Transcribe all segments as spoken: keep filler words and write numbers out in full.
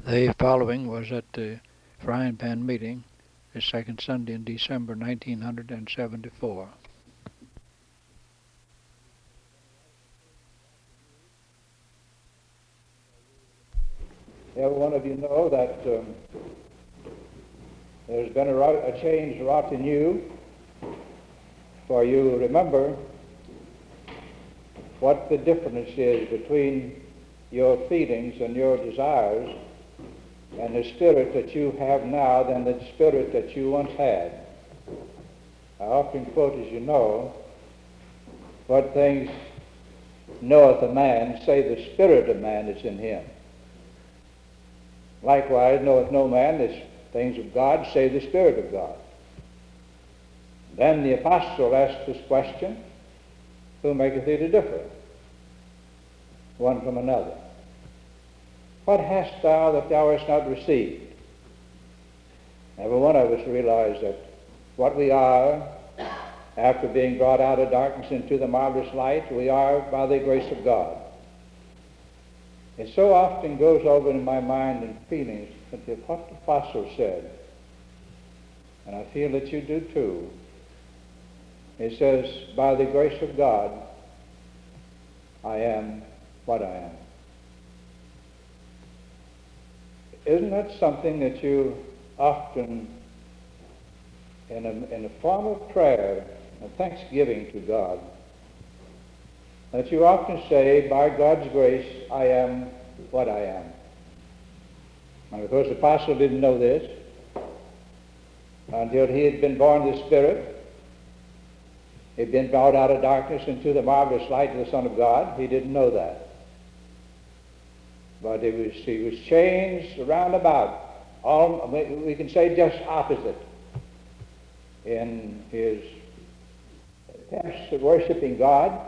The following was at the Frying Pan meeting, the second Sunday in December nineteen seventy-four. Every one of you know that um, there's been a, a change wrought in you, for you remember what the difference is between your feelings and your desires and the spirit that you have now than the spirit that you once had. I often quote, as you know, what things knoweth a man, say the spirit of man is in him. Likewise knoweth no man the things of God, say the Spirit of God. Then the apostle asked this question, who maketh thee to differ one from another? What hast thou that thou hast not received? Every one of us realize that what we are, after being brought out of darkness into the marvelous light, we are by the grace of God. It so often goes over in my mind and feelings that the apostle said, and I feel that you do too. It says, by the grace of God, I am what I am. Isn't that something that you often, in a, in a form of prayer and thanksgiving to God, that you often say, by God's grace, I am what I am. And of course, the apostle didn't know this until he had been born of the Spirit. He'd been brought out of darkness into the marvelous light of the Son of God. He didn't know that. But he was, he was changed around about. All, we can say just opposite in his attempts at worshiping God.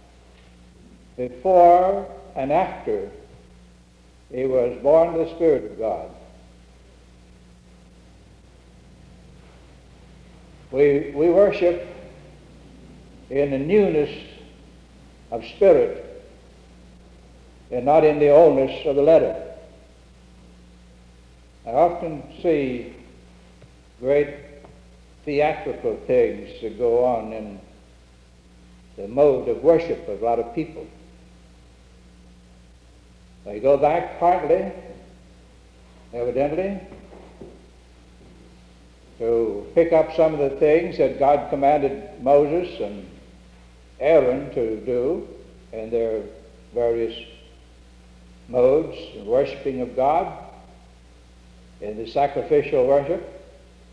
Before and after he was born of the Spirit of God. We, we worship in the newness of spirit and not in the oldness of the letter. I often see great theatrical things that go on in the mode of worship of a lot of people. They go back partly, evidently, to pick up some of the things that God commanded Moses and Aaron to do in their various modes of worshiping of God, in the sacrificial worship.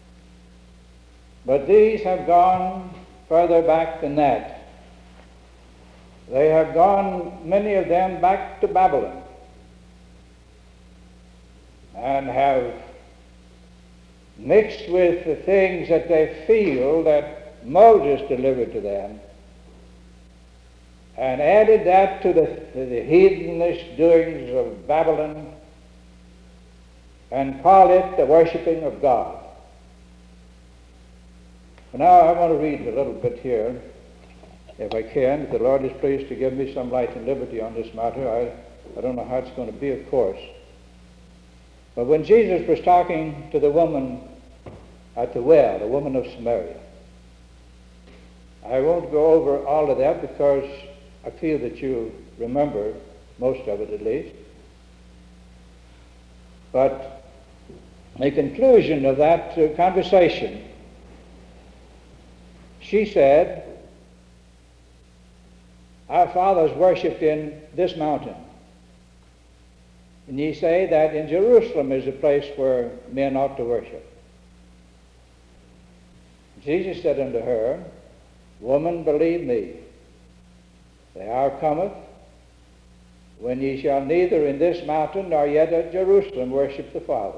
But these have gone further back than that. They have gone, many of them, back to Babylon, and have mixed with the things that they feel that Moses delivered to them, and added that to the, to the heathenish doings of Babylon, and call it the worshiping of God. Now I want to read a little bit here, if I can. If the Lord is pleased to give me some light and liberty on this matter, I, I don't know how it's going to be, of course. But when Jesus was talking to the woman at the well, the woman of Samaria, I won't go over all of that because I feel that you remember most of it at least. But the conclusion of that uh, conversation, she said, our fathers worshipped in this mountain. And ye say that in Jerusalem is a place where men ought to worship. Jesus said unto her, Woman, believe me, the hour cometh when ye shall neither in this mountain nor yet at Jerusalem worship the Father.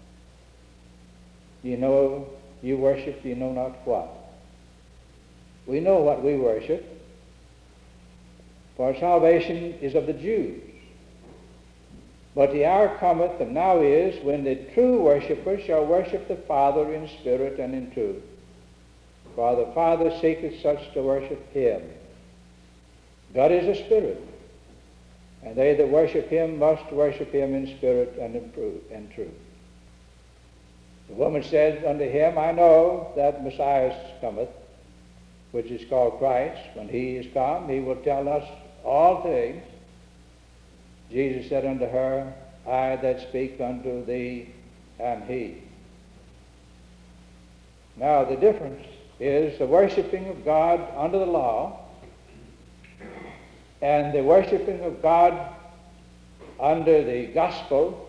You know, you worship, you know not what. We know what we worship, for salvation is of the Jews. But the hour cometh, and now is, when the true worshippers shall worship the Father in spirit and in truth. For the Father seeketh such to worship him. God is a spirit, and they that worship him must worship him in spirit and in truth. The woman said unto him, I know that Messiah cometh, which is called Christ. When he is come, he will tell us all things. Jesus said unto her, I that speak unto thee am he. Now the difference is the worshiping of God under the law and the worshiping of God under the gospel,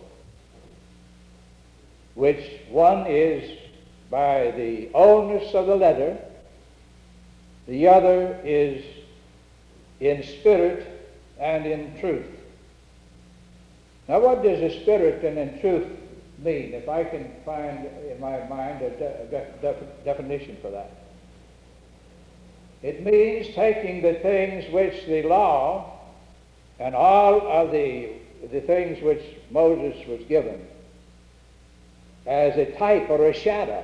which one is by the oldness of the letter, the other is in spirit and in truth. Now what does the spirit and in truth mean, if I can find in my mind a, de- de- de- definition for that? It means taking the things which the law and all of the, the things which Moses was given as a type or a shadow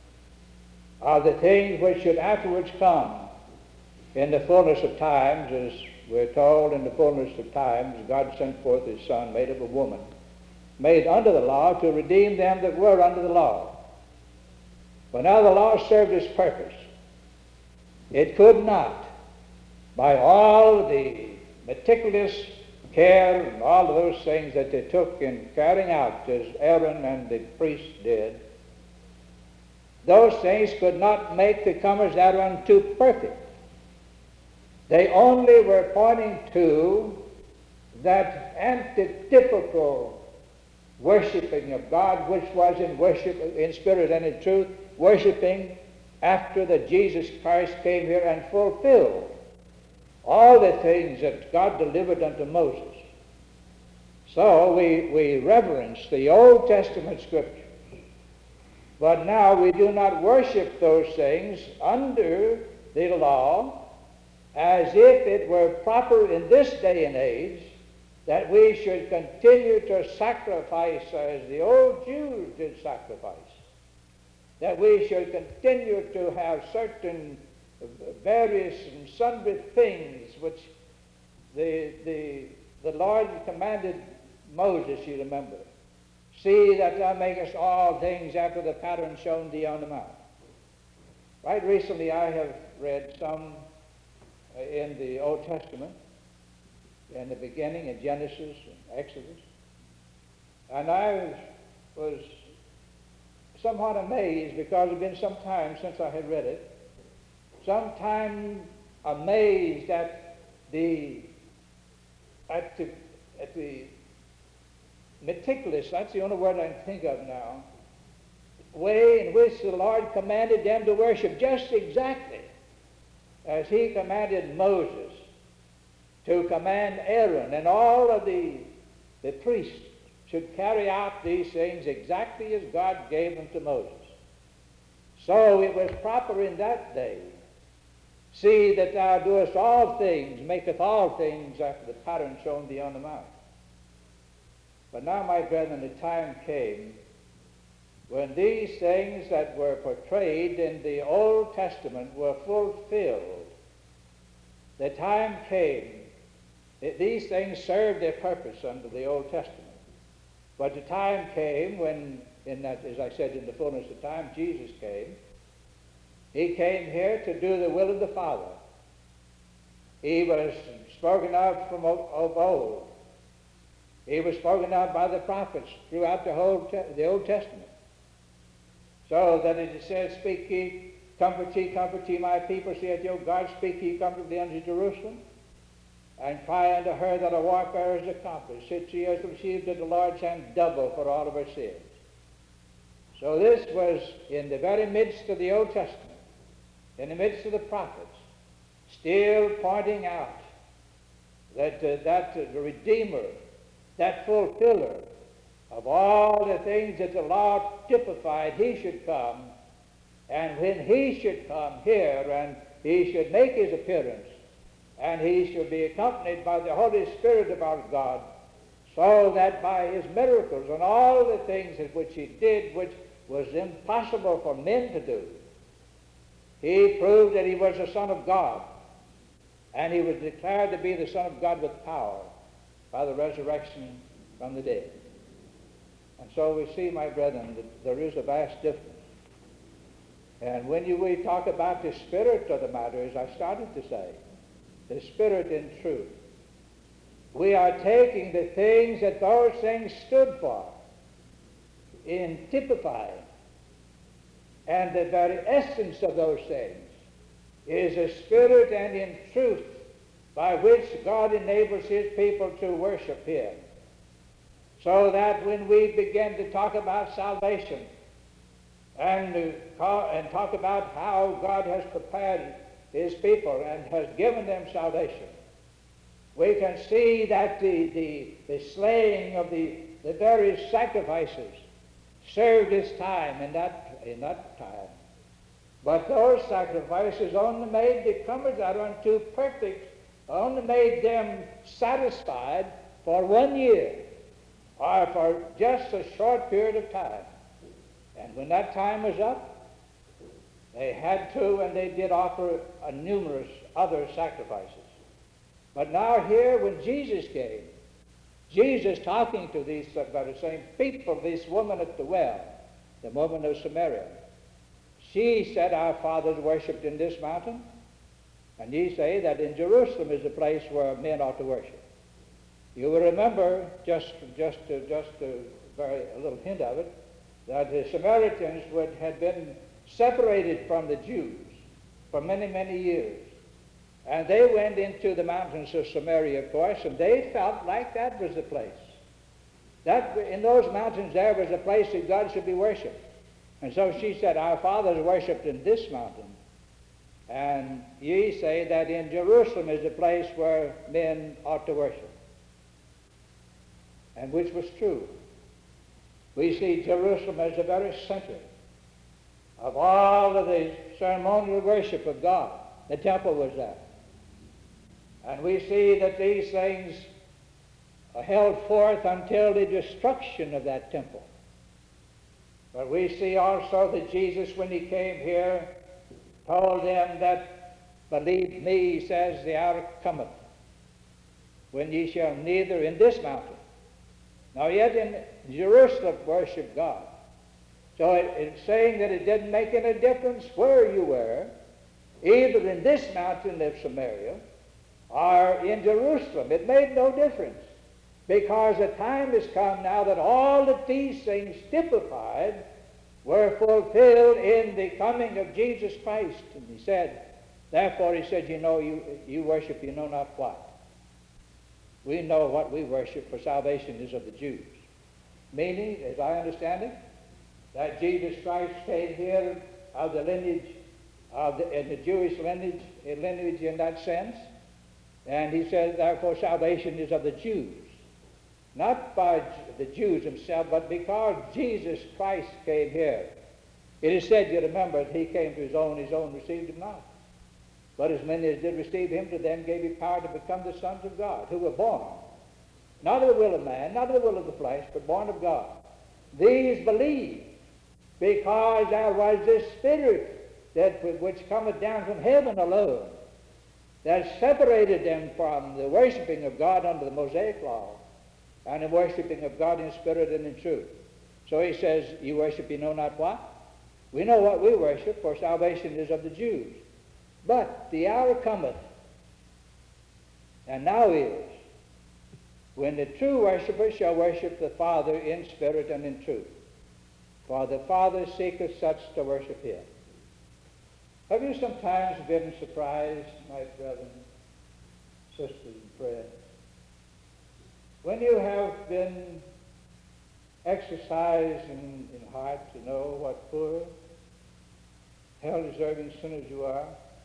of the things which should afterwards come in the fullness of times. As we're told, in the fullness of times, God sent forth his Son, made of a woman, made under the law, to redeem them that were under the law. But now the law served its purpose. It could not, by all the meticulous care and all of those things that they took in carrying out, as Aaron and the priests did, those things could not make the comers thereunto perfect. They only were pointing to that antithetical worshiping of God, which was in worship, in spirit and in truth, worshiping after that Jesus Christ came here and fulfilled all the things that God delivered unto Moses. So we, we reverence the Old Testament scriptures, but now we do not worship those things under the law as if it were proper in this day and age that we should continue to sacrifice as the old Jews did sacrifice, that we should continue to have certain various and sundry things which the, the, the Lord commanded Moses, you remember. See that thou makest all things after the pattern shown thee on the mount. Right recently I have read some in the Old Testament, in the beginning, in Genesis and Exodus, and I was somewhat amazed because it had been some time since I had read it, sometime amazed at the at the at the meticulous, that's the only word I can think of now, way in which the Lord commanded them to worship, just exactly as he commanded Moses to command Aaron, and all of the, the priests should carry out these things exactly as God gave them to Moses. So it was proper in that day, see that thou doest all things, maketh all things after the pattern shown thee on the mount. But now, my brethren, the time came when these things that were portrayed in the Old Testament were fulfilled. The time came that these things served their purpose under the Old Testament. But the time came when, in that, as I said, in the fullness of time, Jesus came. He came here to do the will of the Father. He was spoken of from of old. He was spoken of by the prophets throughout the whole te- the Old Testament. So that it says, speak ye, comfort ye, comfort ye my people, saith your God, speak ye comfortably unto Jerusalem, and cry unto her that a warfare is accomplished. Sit she has received at the Lord's hand double for all of her sins. So this was in the very midst of the Old Testament, in the midst of the prophets, still pointing out that uh, that uh, the Redeemer, that fulfiller of all the things that the law typified, he should come, and when he should come here and he should make his appearance, and he should be accompanied by the Holy Spirit of our God, so that by his miracles and all the things which he did, which was impossible for men to do, he proved that he was the Son of God, and he was declared to be the Son of God with power. by the resurrection from the dead. And so we see, my brethren, that there is a vast difference. And when you, we talk about the spirit of the matter, as I started to say, the spirit in truth, we are taking the things that those things stood for in typifying, and the very essence of those things is a spirit and in truth by which God enables his people to worship him. So that when we begin to talk about salvation and, to call, and talk about how God has prepared his people and has given them salvation, we can see that the, the, the slaying of the, the various sacrifices served its time in that, in that time. But those sacrifices only made the comers that unto perfect, only made them satisfied for one year, or for just a short period of time. And when that time was up, they had to, and they did offer a numerous other sacrifices. But now here, when Jesus came, Jesus talking to these very same people, this woman at the well, the woman of Samaria, she said, our fathers worshipped in this mountain, and ye say that in Jerusalem is the place where men ought to worship. You will remember, just just to, just to very a little hint of it, that the Samaritans would had been separated from the Jews for many, many years. And they went into the mountains of Samaria, of course, and they felt like that was the place. That in those mountains there was a place that God should be worshipped. And so she said, our fathers worshipped in this mountain, and ye say that in Jerusalem is the place where men ought to worship. And which was true. We see Jerusalem as the very center of all of the ceremonial worship of God. The temple was there. And we see that these things are held forth until the destruction of that temple. But we see also that Jesus, when he came here, told them that, believe me, he says, the hour cometh, when ye shall neither in this mountain, nor yet in Jerusalem worship God. So it, it's saying that it didn't make any difference where you were, either in this mountain of Samaria or in Jerusalem. It made no difference, because the time has come now that all of these things typified were fulfilled in the coming of Jesus Christ. And he said, therefore he said, you know, you, you worship you know not what. We know what we worship, for salvation is of the Jews. Meaning, as I understand it, that Jesus Christ came here of the lineage, of the, in the Jewish lineage, lineage in that sense. And he said, therefore, salvation is of the Jews. Not by the Jews themselves, but because Jesus Christ came here. It is said, you remember, that he came to his own, his own received him not. But as many as did receive him, to them gave he power to become the sons of God, who were born, not of the will of man, not of the will of the flesh, but born of God. These believed, because there was this Spirit that which cometh down from heaven alone, that separated them from the worshiping of God under the Mosaic law, and the worshiping of God in spirit and in truth. So he says, you worship you know not what? We know what we worship, for salvation is of the Jews. But the hour cometh, and now is, when the true worshippers shall worship the Father in spirit and in truth. For the Father seeketh such to worship him. Have you sometimes been surprised, my brethren, sisters in prayer, when you have been exercised in, in heart to know what poor, hell-deserving sinners you are,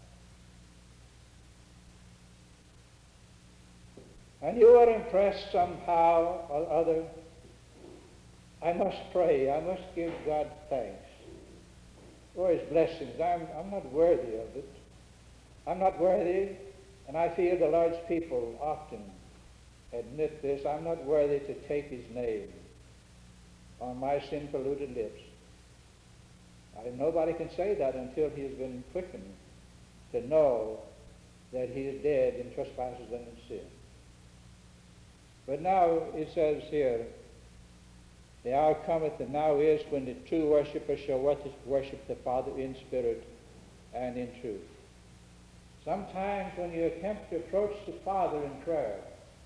and you are impressed somehow or other, I must pray, I must give God thanks for his blessings. I'm, I'm not worthy of it. I'm not worthy, and I feel the Lord's people often admit this. I'm not worthy to take his name on my sin-polluted lips. I, nobody can say that until he has been quickened to know that he is dead in trespasses and in sin. But now it says here, the hour cometh and now is when the true worshippers shall worship the Father in spirit and in truth. Sometimes when you attempt to approach the Father in prayer,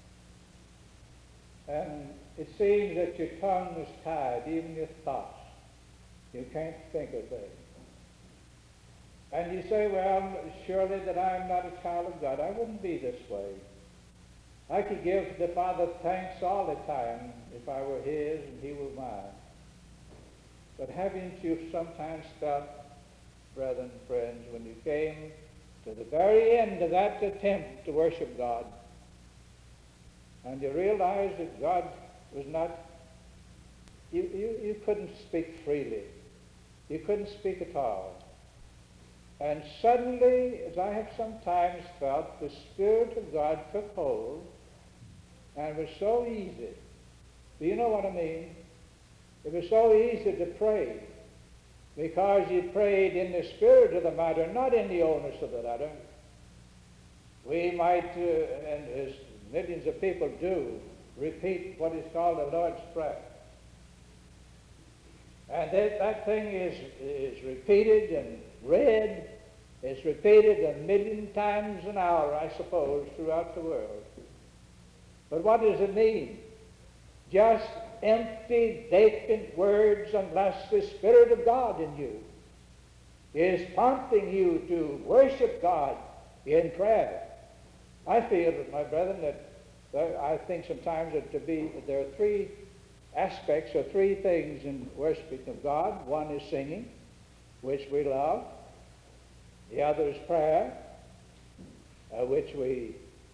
and it seems that your tongue is tied, even your thoughts, you can't think of things. And you say, well, surely that I am not a child of God. I wouldn't be this way. I could give the Father thanks all the time if I were his and he were mine. But haven't you sometimes felt, brethren, friends, when you came to the very end of that attempt to worship God, and you realized that God was not, you, you, you couldn't speak freely. You couldn't speak at all. And suddenly, as I have sometimes felt, the Spirit of God took hold, and it was so easy. Do you know what I mean? It was so easy to pray, because you prayed in the spirit of the matter, not in the onus of the letter. We might, uh, and as millions of people do, repeat what is called the Lord's Prayer. And that, that thing is, is repeated and read. It's repeated a million times an hour, I suppose, throughout the world. But what does it mean? Just empty, vacant words unless the Spirit of God in you is prompting you to worship God in prayer. I feel, my brethren, that there, I think sometimes that to be there are three aspects or three things in worshiping of God. One is singing, which we love. The other is prayer, uh, which we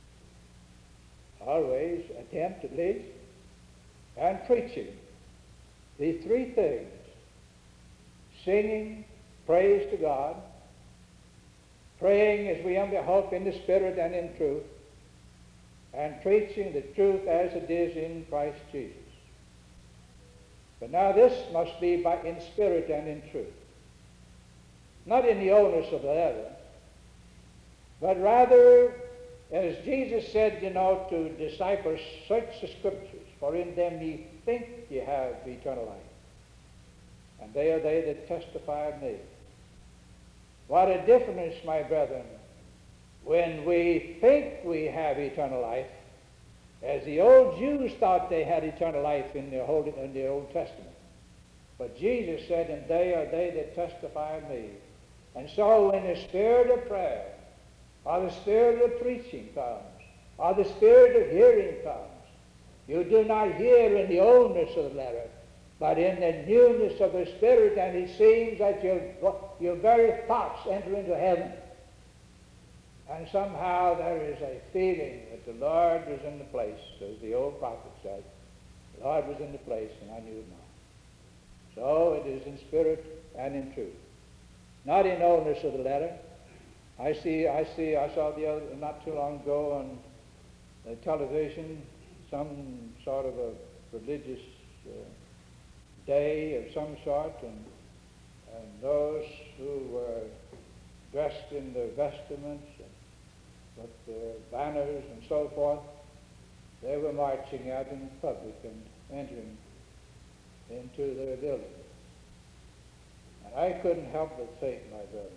always attempt at least, and preaching. These three things, singing, praise to God, praying as we humbly hope in the Spirit and in truth, and preaching the truth as it is in Christ Jesus. But now this must be by in spirit and in truth. Not in the onus of the letter, but rather, as Jesus said, you know, to disciples, search the Scriptures, for in them ye think ye have eternal life. And they are they that testify of me. What a difference, my brethren, when we think we have eternal life, as the old Jews thought they had eternal life in the, Holy, in the Old Testament. But Jesus said, and they are they that testify of me. And so when the spirit of prayer, or the spirit of preaching comes, or the spirit of hearing comes, you do not hear in the oldness of the letter, but in the newness of the Spirit, and it seems that your, your very thoughts enter into heaven. And somehow there is a feeling that the Lord was in the place, as the old prophet said. The Lord was in the place, and I knew it not. So it is in spirit and in truth. Not in oldness of the letter. I see, I see, I saw the other, not too long ago on the television, some sort of a religious uh, day of some sort, and, and those who were dressed in their vestments and with their banners and so forth, they were marching out in public and entering into their building. And I couldn't help but think, my brethren,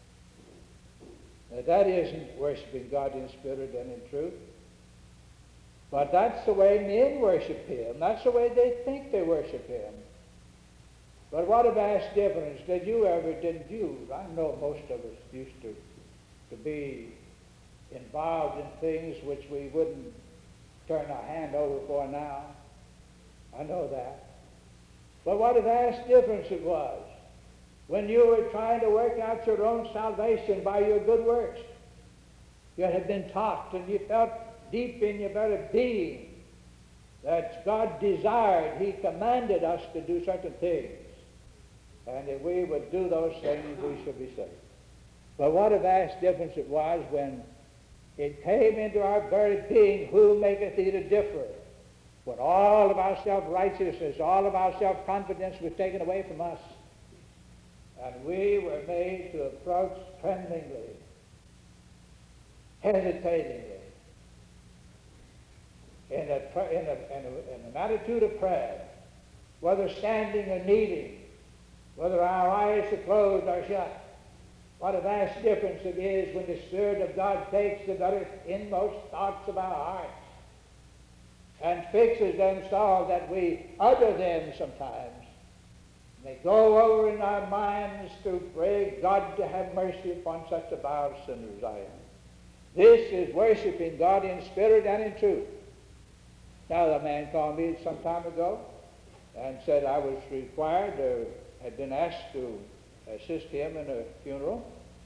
that that isn't worshiping God in spirit and in truth. But that's the way men worship him. That's the way they think they worship him. But what a vast difference. Did you ever, didn't you? I know most of us used to, to be involved in things which we wouldn't turn our hand over for now. I know that. But what a vast difference it was when you were trying to work out your own salvation by your good works. You had been taught, and you felt deep in your very being that God desired, he commanded us to do certain things. And if we would do those things, we should be saved. But what a vast difference it was when it came into our very being, who maketh thee to differ? When all of our self-righteousness, all of our self-confidence was taken away from us, and we were made to approach tremblingly, hesitatingly, in a, pra- in a, in a, in an attitude of prayer, whether standing or kneeling, whether our eyes are closed or shut. What a vast difference it is when the Spirit of God takes the very inmost thoughts of our hearts and fixes them so that we utter them sometimes. They go over in our minds to pray God to have mercy upon such a vile sinner as I am. This is worshiping God in spirit and in truth. Now, the man called me some time ago and said I was required or had been asked to assist him in a funeral.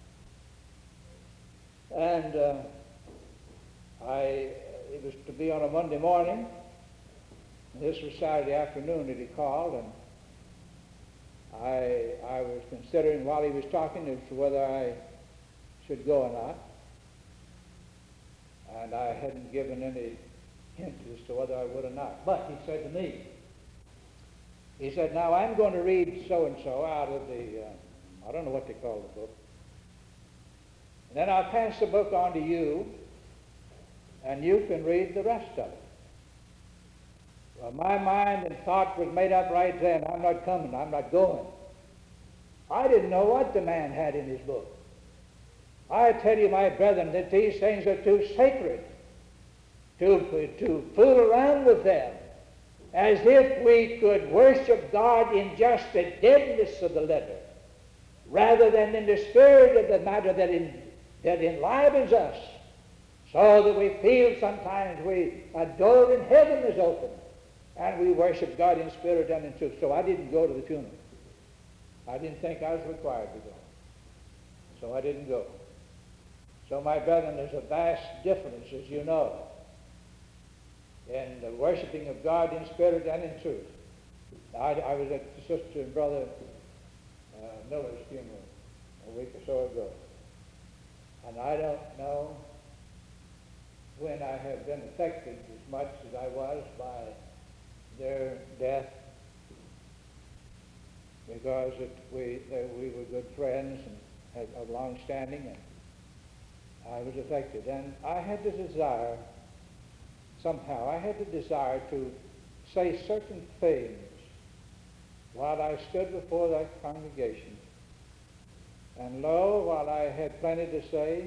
And uh, I, it was to be on a Monday morning. This was Saturday afternoon that he called, and I, I was considering while he was talking as to whether I should go or not. And I hadn't given any hint as to whether I would or not. But he said to me, he said, now I'm going to read so-and-so out of the, uh, I don't know what they call the book. And then I'll pass the book on to you, and you can read the rest of it. Well, my mind and thought was made up right then. I'm not coming. I'm not going. I didn't know what the man had in his book. I tell you, my brethren, that these things are too sacred to, to fool around with them, as if we could worship God in just the deadness of the letter, rather than in the spirit of the matter that, in, that enlivens us, so that we feel sometimes we, a door in heaven is open, and we worship God in spirit and in truth. So I didn't go to the funeral. I didn't think I was required to go. So I didn't go. So, my brethren, there's a vast difference, as you know, in the worshiping of God in spirit and in truth. I, I was at Sister and Brother uh, Miller's funeral a week or so ago, and I don't know when I have been affected as much as I was by their death, because it, we, they, we were good friends and had, of long standing, and I was affected. And I had the desire, somehow, I had the desire to say certain things while I stood before that congregation. And lo, while I had plenty to say,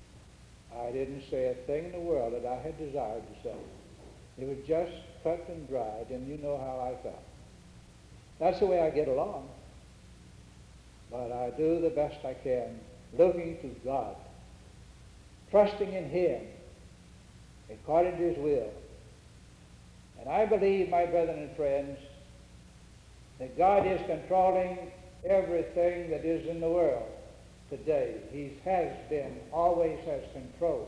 I didn't say a thing in the world that I had desired to say. It was just cut and dried, and you know how I felt. That's the way I get along. But I do the best I can, looking to God, trusting in Him, according to His will. And I believe, my brethren and friends, that God is controlling everything that is in the world today. He has been, always has control.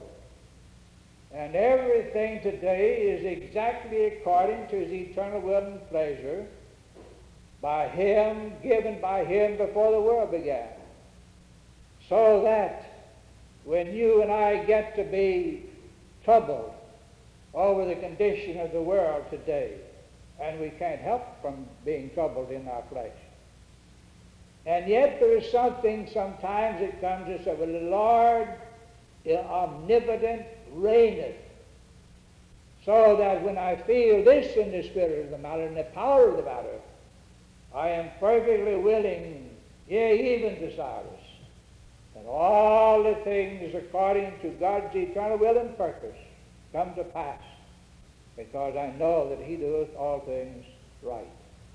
And everything today is exactly according to His eternal will and pleasure, by Him, given by Him before the world began. So that when you and I get to be troubled over the condition of the world today, and we can't help from being troubled in our flesh, and yet there is something sometimes that comes to us of the Lord omnipotent reigneth, so that when I feel this in the spirit of the matter and the power of the matter, I am perfectly willing, yea, even desirous, that all the things according to God's eternal will and purpose come to pass, because I know that He doeth all things right.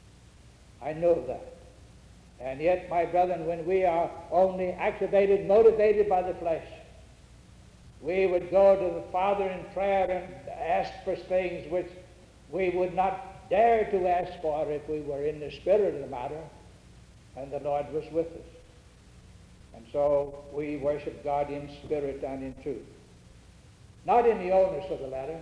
I know that. And yet, my brethren, when we are only activated, motivated by the flesh, we would go to the Father in prayer and ask for things which we would not dare to ask for if we were in the spirit of the matter and the Lord was with us. And so we worship God in spirit and in truth. Not in the oldness of the letter,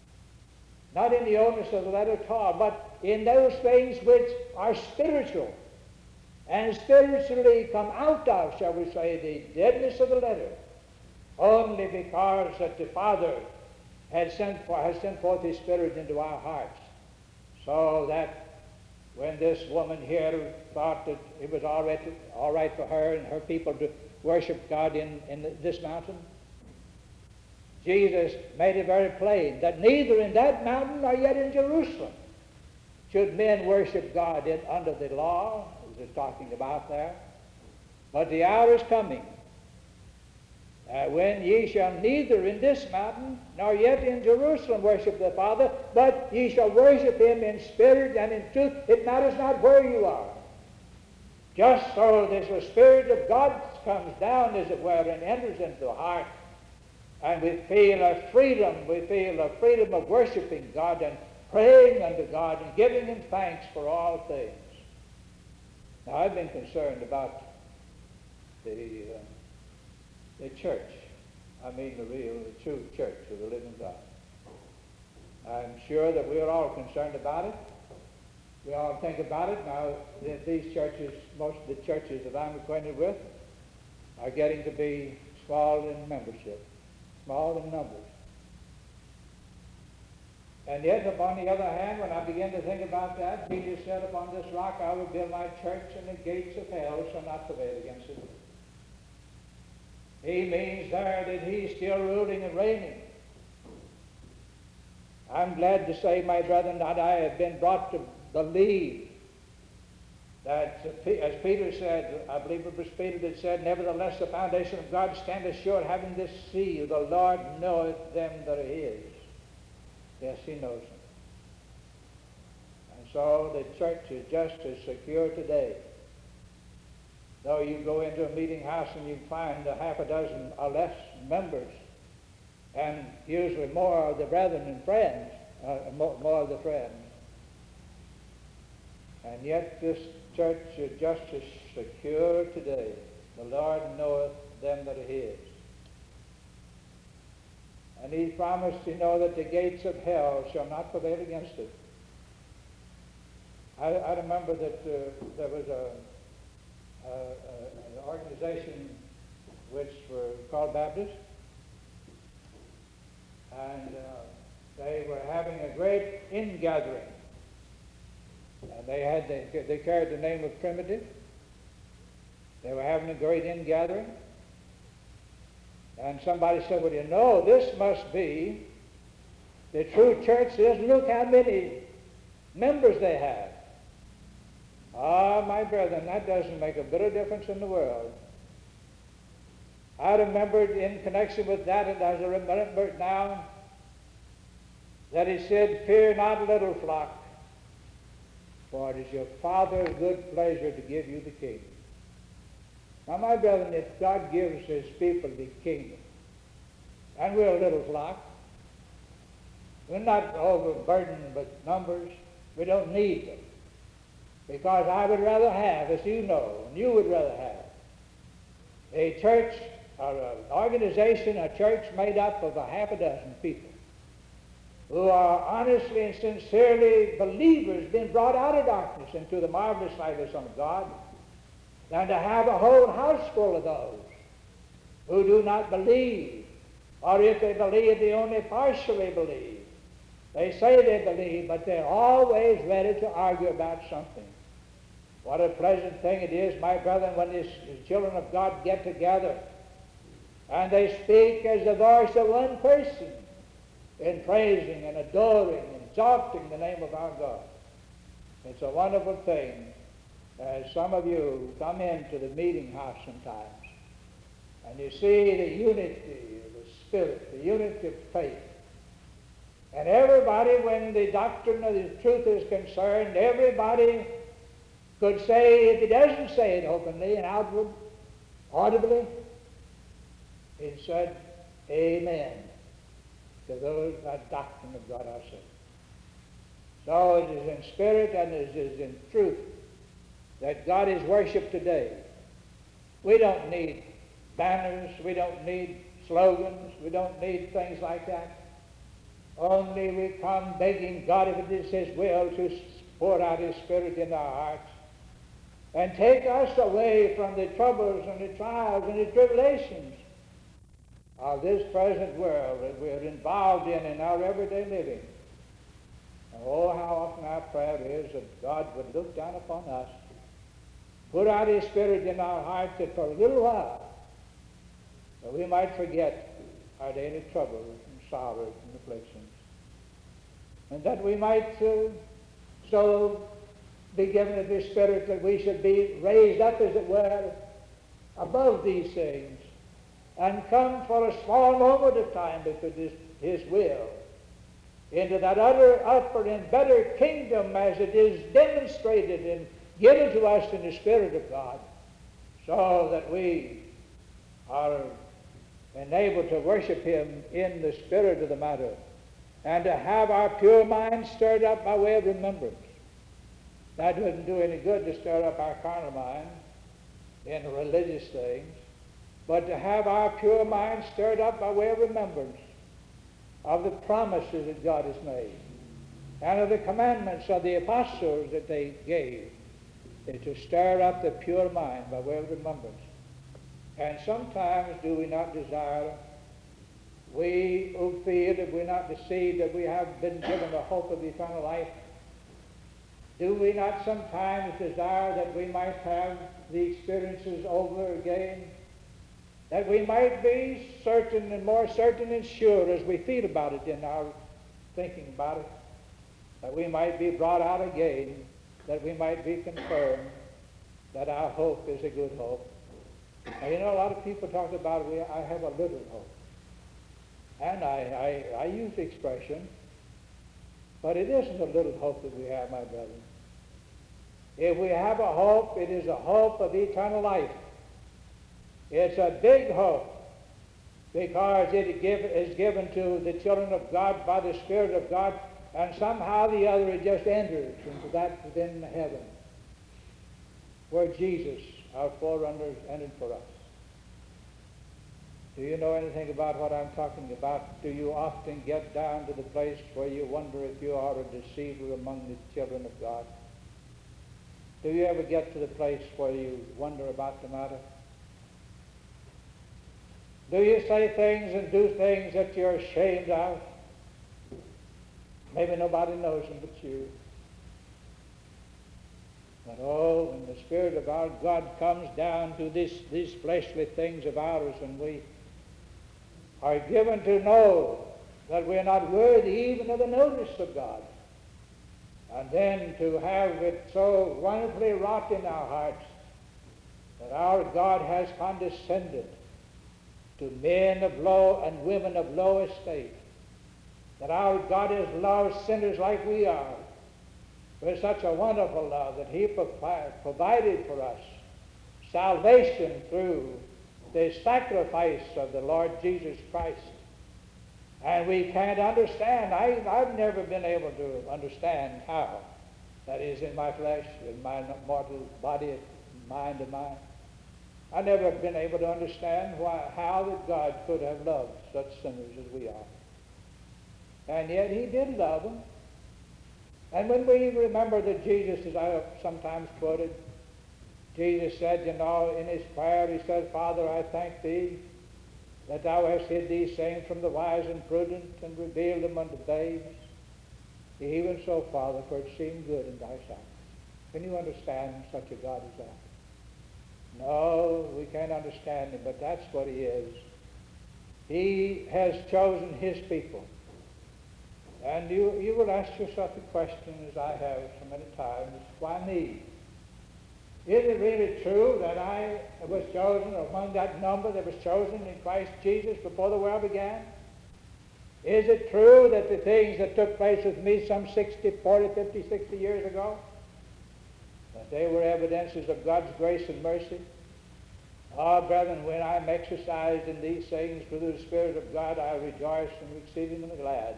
not in the oldness of the letter at all, but in those things which are spiritual, and spiritually come out of, shall we say, the deadness of the letter, only because that the Father has sent, for, has sent forth His Spirit into our hearts, so that when this woman here thought that it was all right, to, all right for her and her people to worship God in, in this mountain, Jesus made it very plain that neither in that mountain nor yet in Jerusalem should men worship God in, under the law, as he's talking about there. But the hour is coming uh, when ye shall neither in this mountain nor yet in Jerusalem worship the Father, but ye shall worship him in spirit and in truth. It matters not where you are. Just so as the Spirit of God comes down, as it were, and enters into the heart, and we feel a freedom, we feel a freedom of worshiping God and praying unto God and giving him thanks for all things. Now, I've been concerned about the, uh, the church. I mean the real, the true church of the living God. I'm sure that we're all concerned about it. We all think about it. Now, that these churches, most of the churches that I'm acquainted with, are getting to be small in membership, small in numbers. And yet, upon the other hand, when I begin to think about that, Jesus said, upon this rock I will build my church, and the gates of hell shall not prevail against it. He means there that he's still ruling and reigning. I'm glad to say, my brethren, that I have been brought to believe that, as Peter said, I believe it was Peter that said, nevertheless the foundation of God standeth sure, having this seal, the Lord knoweth them that are his. Yes, he knows them. And so the church is just as secure today. Though you go into a meeting house and you find a half a dozen or less members, and usually more of the brethren and friends, uh, more, more of the friends. And yet this church is just as secure today. The Lord knoweth them that are his. And he promised, you know, that the gates of hell shall not prevail against it. I, I remember that uh, there was a, a, a, an organization which were called Baptists, and uh, they were having a great ingathering. And they had they, they carried the name of Primitive. They were having a great ingathering. And somebody said, well, you know, this must be the true church. Says, look how many members they have. Ah, my brethren, that doesn't make a bit of difference in the world. I remembered in connection with that, and as I remember it now, that he said, fear not, little flock, for it is your Father's good pleasure to give you the kingdom. Now, my brethren, if God gives his people the kingdom, and we're a little flock, we're not overburdened with numbers. We don't need them. Because I would rather have, as you know, and you would rather have, a church or an organization, a church made up of a half a dozen people who are honestly and sincerely believers, being brought out of darkness into the marvelous light of the Son of God, than to have a whole house full of those who do not believe, or if they believe, they only partially believe. They say they believe, but they're always ready to argue about something. What a pleasant thing it is, my brethren, when these children of God get together and they speak as the voice of one person in praising and adoring and exalting the name of our God. It's a wonderful thing. As some of you come into the meeting house sometimes, and you see the unity of the Spirit, the unity of faith. And everybody, when the doctrine of the truth is concerned, everybody could say, if he doesn't say it openly and outward, audibly, he said, amen to those, that doctrine of God our Savior. So it is in spirit and it is in truth that God is worshipped today. We don't need banners, we don't need slogans, we don't need things like that. Only we come begging God, if it is his will, to pour out his Spirit in our hearts and take us away from the troubles and the trials and the tribulations of this present world that we're involved in in our everyday living. And oh, how often our prayer is that God would look down upon us, put out his Spirit in our hearts, that for a little while that we might forget our daily troubles and sorrows and afflictions. And that we might uh, so be given of His Spirit that we should be raised up, as it were, above these things, and come for a small moment of time, if it is His will, into that other, upper and better kingdom as it is demonstrated and given to us in the Spirit of God, so that we are enabled to worship Him in the spirit of the matter, and to have our pure minds stirred up by way of remembrance. That doesn't do any good to stir up our carnal mind in religious things, but to have our pure minds stirred up by way of remembrance of the promises that God has made, and of the commandments of the apostles that they gave, is to stir up the pure mind by way of remembrance. And sometimes do we not desire, we who feel that we're not deceived, that we have been given the hope of eternal life, do we not sometimes desire that we might have the experiences over again, that we might be certain and more certain and sure as we feel about it in our thinking about it, that we might be brought out again, that we might be confirmed that our hope is a good hope. Now, you know, a lot of people talk about, we, I have a little hope. And I, I, I use the expression, but it isn't a little hope that we have, my brethren. If we have a hope, it is a hope of eternal life. It's a big hope, because it give, is given to the children of God by the Spirit of God, and somehow the other it just enters into that within heaven, where Jesus, our forerunner, entered for us. Do you know anything about what I'm talking about? Do you often get down to the place where you wonder if you are a deceiver among the children of God? Do you ever get to the place where you wonder about the matter? Do you say things and do things that you're ashamed of? Maybe nobody knows them but you. But oh, when the Spirit of our God comes down to this, these fleshly things of ours, and we are given to know that we're not worthy even of the notice of God, and then to have it so wonderfully wrought in our hearts that our God has condescended to men of low and women of low estate, that our God has loved sinners like we are with such a wonderful love that He provided for us salvation through the sacrifice of the Lord Jesus Christ. And we can't understand. I, I've never been able to understand how. That is, in my flesh, in my mortal body, mind of mine. I've never been able to understand why, how that God could have loved such sinners as we are. And yet He did love them. And when we remember that Jesus, as I have sometimes quoted, Jesus said, you know, in His prayer, He said, Father, I thank Thee that Thou hast hid these things from the wise and prudent and revealed them unto babes. Even so, Father, for it seemed good in Thy sight. Can you understand such a God as that? No, we can't understand Him, but that's what He is. He has chosen His people. And you, you will ask yourself the question, as I have so many times, why me? Is it really true that I was chosen among that number that was chosen in Christ Jesus before the world began? Is it true that the things that took place with me some sixty, forty, fifty, sixty years ago, that they were evidences of God's grace and mercy? Ah, brethren, when I'm exercised in these things through the Spirit of God, I rejoice and am exceedingly glad.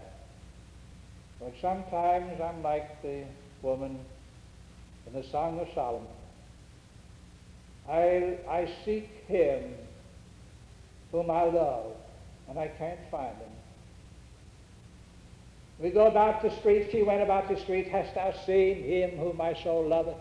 But sometimes I'm like the woman in the Song of Solomon. I, I seek Him whom I love, and I can't find Him. We go about the streets, He went about the streets, hast thou seen Him whom my soul loveth?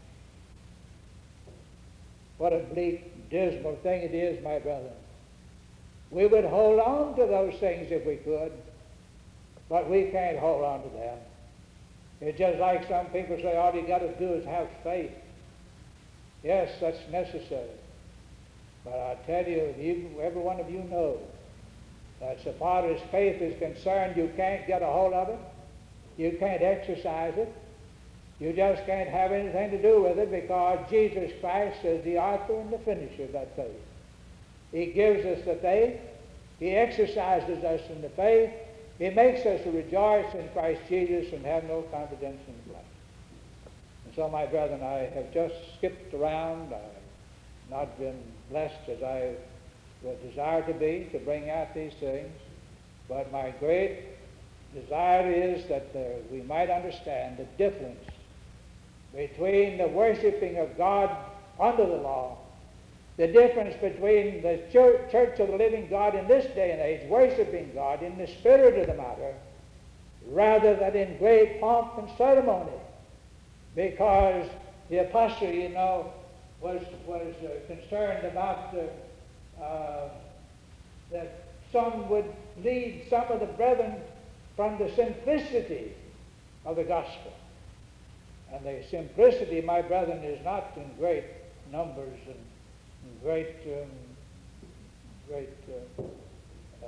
What a bleak, dismal thing it is, my brother. We would hold on to those things if we could, but we can't hold on to them. It's just like some people say, all you got to do is have faith. Yes, that's necessary. But I tell you, you, every one of you knows that so far as faith is concerned, you can't get a hold of it. You can't exercise it. You just can't have anything to do with it, because Jesus Christ is the author and the finisher of that faith. He gives us the faith. He exercises us in the faith. He makes us rejoice in Christ Jesus and have no confidence in the flesh. And so, my brethren, I have just skipped around. I've not been blessed as I would desire to be to bring out these things. But my great desire is that uh, we might understand the difference between the worshiping of God under the law, the difference between the church, church of the living God in this day and age, worshiping God in the spirit of the matter, rather than in great pomp and ceremony. Because the apostle, you know, was, was uh, concerned about the, uh, that some would lead some of the brethren from the simplicity of the gospel. And the simplicity, my brethren, is not in great numbers and in great, um, great, uh, uh,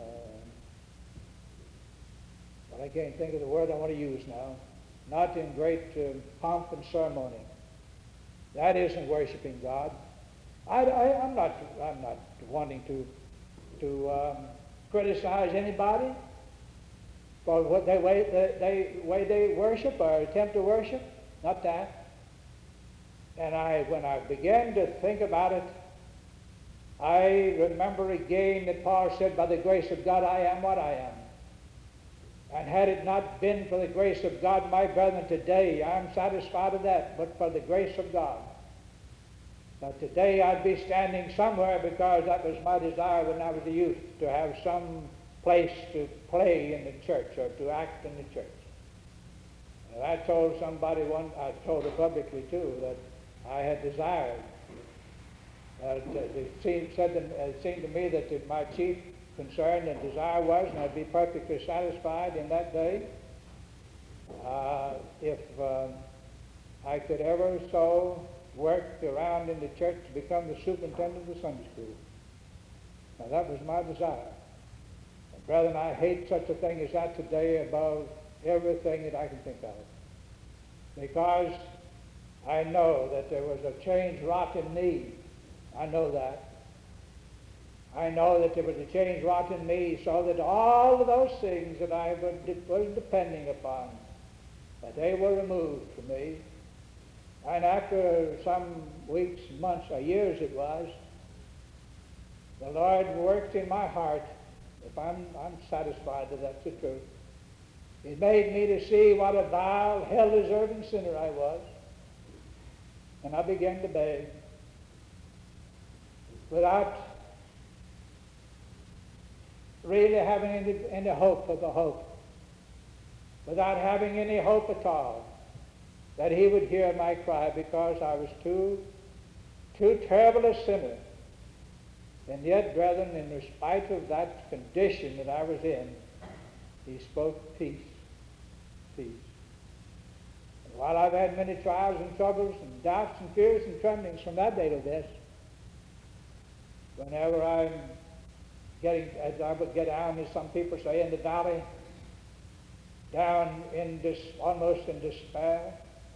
but I can't think of the word I want to use now. Not in great um, pomp and ceremony. That isn't worshiping God. I, I, I'm not, I'm not wanting to, to um, criticize anybody for what they way they, they way they worship or attempt to worship. Not that. And I, when I began to think about it, I remember again that Paul said, by the grace of God I am what I am. And had it not been for the grace of God, my brethren, today, I'm satisfied of that, but for the grace of God. But today I'd be standing somewhere, because that was my desire when I was a youth, to have some place to play in the church or to act in the church. And I told somebody one, I told it publicly too, that I had desired. Uh, it, seemed, said to, it seemed to me that my chief concern and desire was, and I'd be perfectly satisfied in that day, uh, if um, I could ever so work around in the church to become the superintendent of the Sunday school. Now that was my desire. And brethren, I hate such a thing as that today above everything that I can think of. Because I know that there was a change wrought in me. I know that. I know that there was a change wrought in me, so that all of those things that I was depending upon, that they were removed from me. And after some weeks, months, or years it was, the Lord worked in my heart, if I'm, I'm satisfied that that's the truth. He made me to see what a vile, hell-deserving sinner I was. And I began to beg. Without really having any, any hope of a hope. Without having any hope at all that he would hear my cry, because I was too, too terrible a sinner. And yet, brethren, in spite of that condition that I was in, he spoke peace, peace. And while I've had many trials and troubles and doubts and fears and tremblings from that day to this, whenever I'm getting, as I would get down, as some people say, in the valley, down in this, almost in despair,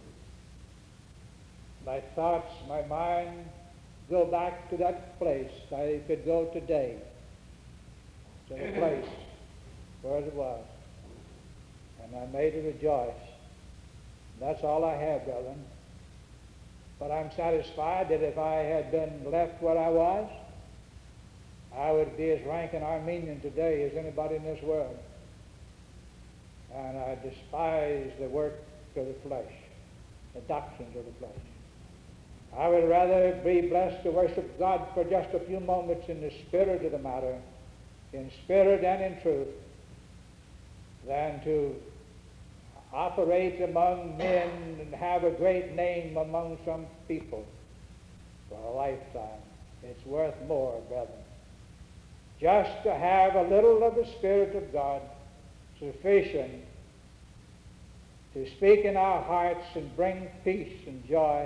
my thoughts, my mind go back to that place. I could go today to the place where it was. And I made it rejoice. That's all I have, brethren. But I'm satisfied that if I had been left where I was, I would be as rank an Armenian today as anybody in this world. And I despise the work of the flesh, the doctrines of the flesh. I would rather be blessed to worship God for just a few moments in the spirit of the matter, in spirit and in truth, than to operate among men and have a great name among some people for a lifetime. It's worth more, brethren. Just to have a little of the Spirit of God, sufficient to speak in our hearts and bring peace and joy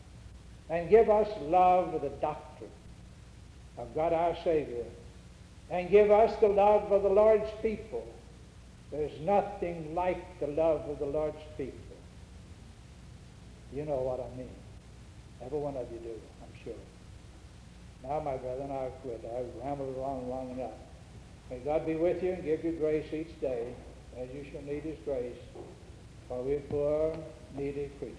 and give us love of the doctrine of God our Savior and give us the love of the Lord's people. There's nothing like the love of the Lord's people. You know what I mean. Every one of you do, I'm sure. Now, my brethren, I'll quit. I've rambled along long enough. May God be with you and give you grace each day, as you shall need his grace, for we're poor, needy creatures.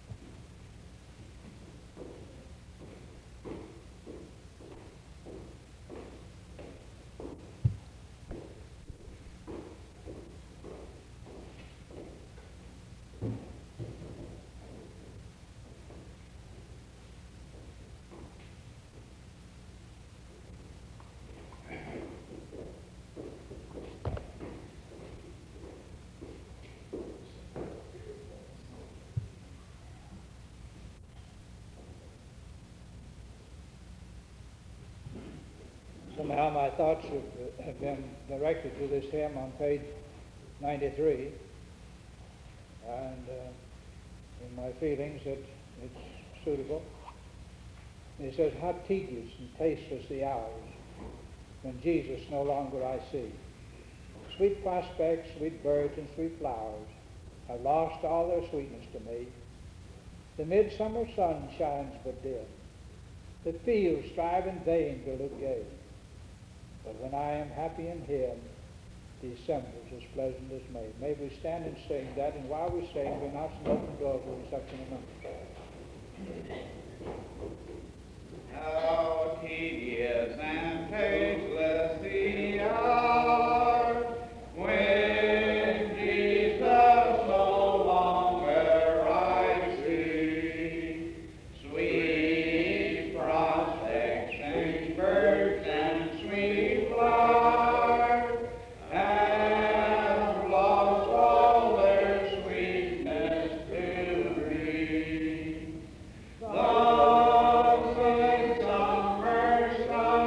Somehow my thoughts have, have been directed to this hymn on page ninety-three, and uh, in my feelings it, it's suitable. It says, how tedious and tasteless the hours when Jesus no longer I see. Sweet prospects, sweet birds, and sweet flowers have lost all their sweetness to me. The midsummer sun shines but dim. The fields strive in vain to look gay. But when I am happy in him, December's as pleasant as May. May we stand and sing that, and while we sing, we announce an open door for reception of members. How tedious and tasteless the hour when Jesus no longer I see. Sweet prospects and birds and sweet flowers have lost all their sweetness to me. The sweet summer sun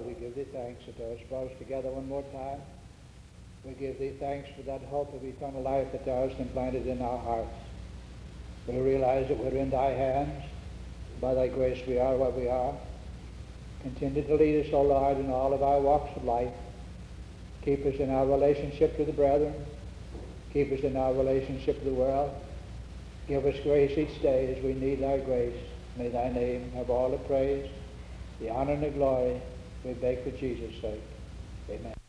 we give thee thanks that thou hast brought us together one more time. We give thee thanks for that hope of eternal life that thou hast implanted in our hearts. We realize that we're in thy hands. By thy grace we are what we are. Continue to lead us, O Lord, in all of our walks of life. Keep us in our relationship to the brethren. Keep us in our relationship to the world. Give us grace each day as we need thy grace. May thy name have all the praise, the honor, and the glory. We beg for Jesus' sake. Amen.